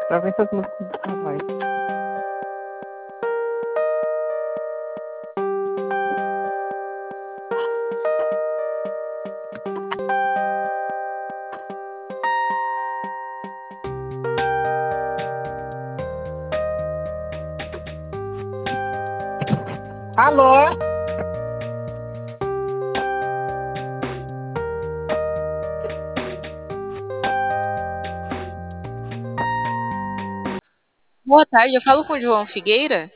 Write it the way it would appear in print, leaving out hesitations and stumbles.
Pra ver essas músicas do rapaz. Alô? Boa tarde, eu falo com o João Figueira.